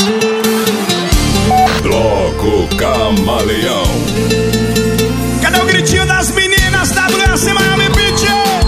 Bloco Camaleão. Cadê o gritinho das meninas? WS Miami Beach.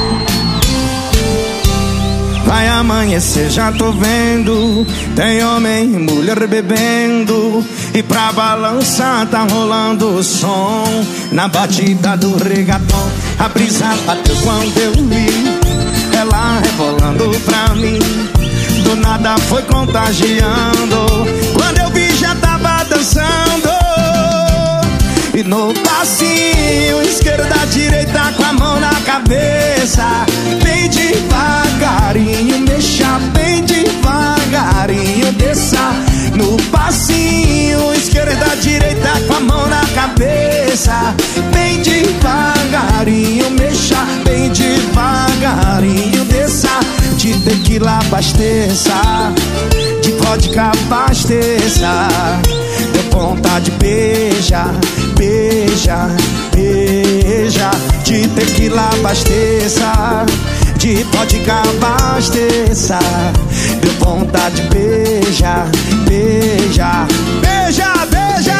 Vai amanhecer, já tô vendo. Tem homem e mulher bebendo. E pra balançar tá rolando o som. Na batida do reggaeton. A brisa bateu quando eu vi ela rebolando pra mim. Do nada foi contagiando. Quando eu vi já tava dançando. E no passinho, esquerda, direita, com a mão na cabeça. Bem devagarinho, mexa bem devagarinho, desça. No passinho, esquerda, direita, com a mão na cabeça. Bem devagarinho, mexa bem devagarinho, desça. De tequila abasteça, de vodka abasteça. Deu vontade, beija, beija, beija. De tequila abasteça, de vodka abasteça. Deu vontade, beija, beija, beija, beija.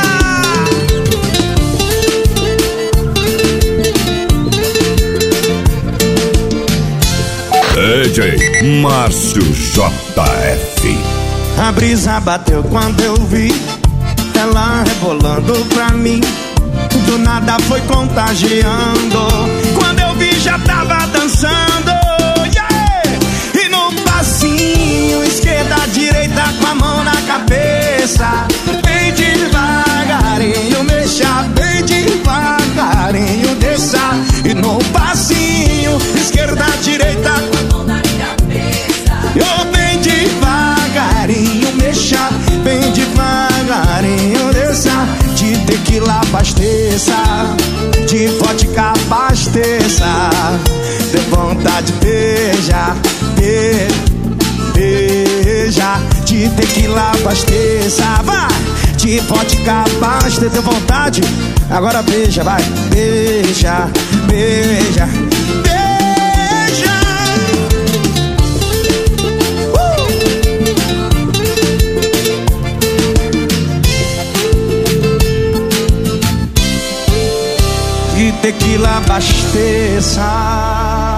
DJ Márcio JF. A brisa bateu quando eu vi ela rebolando pra mim. Do nada foi contagiando. Quando eu vi já tava dançando, yeah! E no passinho, esquerda, direita, com a mão na cabeça. Bem devagarinho, mexa bem devagarinho, desça. E no passinho, esquerda, direita, com a mão na cabeça. Eu bem devagarinho, mexa bem devagarinho, desça. De tequila abasteça, de vodka abasteça. De vontade, beija, beija. De tequila abasteça, vai. De vodka abasteça, de vontade. Agora beija, vai. Beija, beija, beija. De tequila abasteça.